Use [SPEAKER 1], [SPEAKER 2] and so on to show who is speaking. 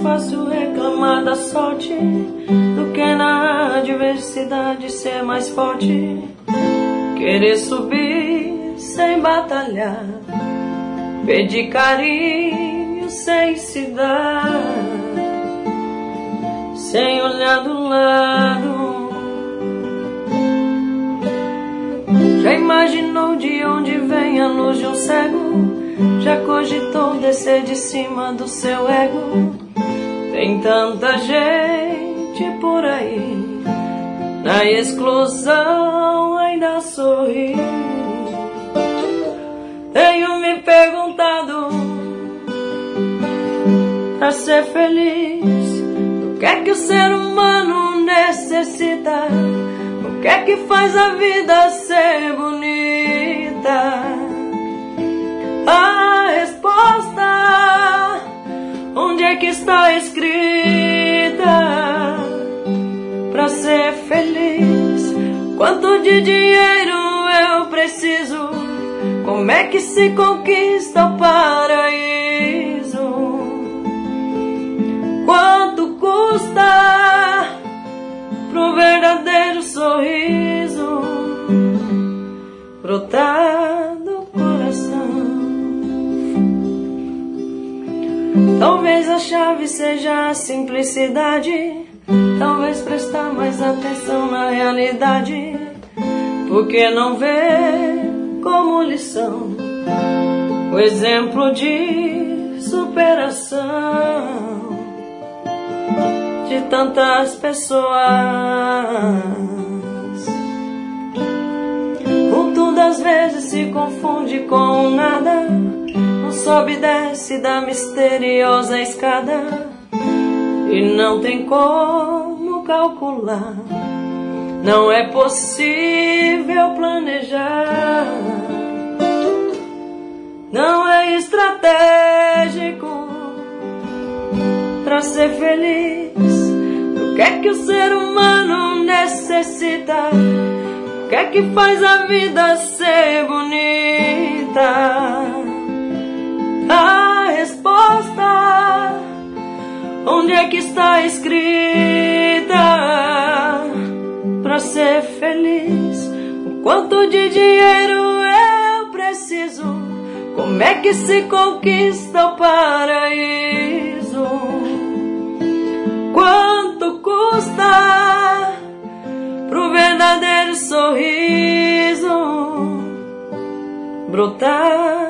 [SPEAKER 1] fácil reclamar da sorte do que na adversidade ser mais forte. Querer subir sem batalhar, pedir carinho sem se dar, sem olhar do lado. Já imaginou de onde vem a luz de um cego? Já cogitou descer de cima do seu ego? Tem tanta gente por aí, na exclusão ainda sorri. Tenho me perguntado, pra ser feliz, o que é que o ser humano necessita? O que é que faz a vida ser bonita? A resposta, onde é que está escrita? Pra ser feliz, quanto de dinheiro eu preciso? Como é que se conquista o paraíso? Quanto custa pro verdadeiro sorriso brotar do coração? Talvez a chave seja a simplicidade, talvez prestar mais atenção na realidade, porque não ver como lição o exemplo de superação de tantas pessoas. O tudo às vezes se confunde com nada, não sobe e desce da misteriosa escada, e não tem como calcular, não é possível planejar, não é estratégico pra ser feliz. O que é que o ser humano necessita? O que é que faz a vida ser bonita? A resposta, onde é que está escrita? Pra ser feliz, o quanto de dinheiro eu preciso? Como é que se conquista o paraíso? Quanto custa pro verdadeiro sorriso brotar